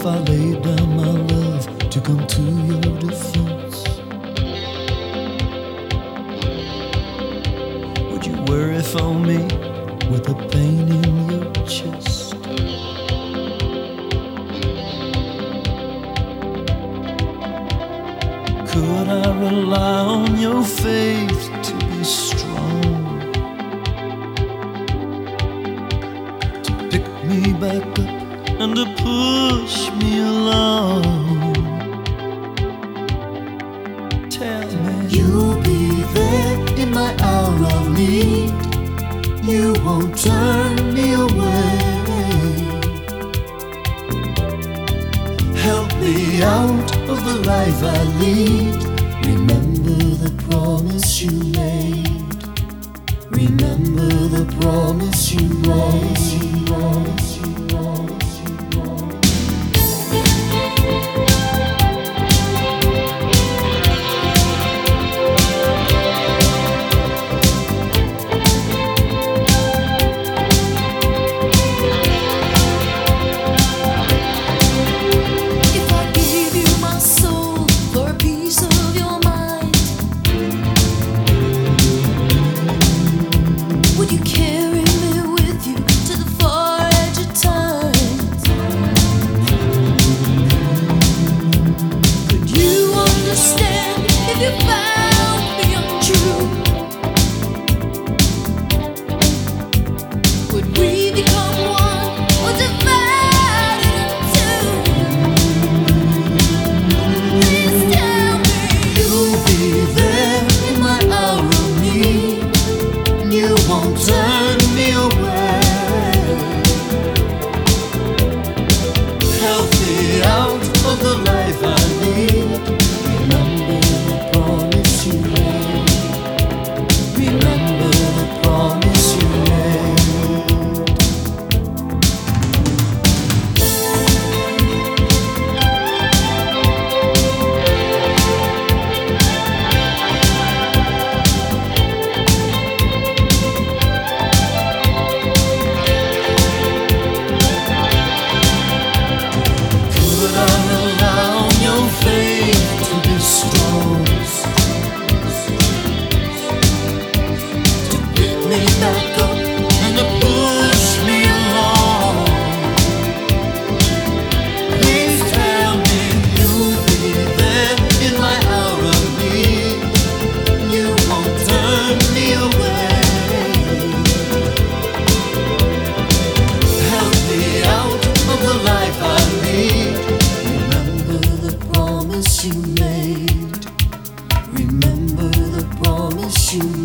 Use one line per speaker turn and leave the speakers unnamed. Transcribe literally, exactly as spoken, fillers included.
if I laid down my love to come to your defense? Would you worry for me with the pain in your chest? Could I rely on your faith to be strong, to pick me back up and to push me along? Tell me
You'll be there in my hour of need. You won't turn me away. Help me out of the life I lead. Remember the promise you made. Remember the promise you made. Promise you made. Promise you turn me away. Help me out of the life I lead. Remember the promise you made. Remember the promise you made. You made. Remember the promise you made.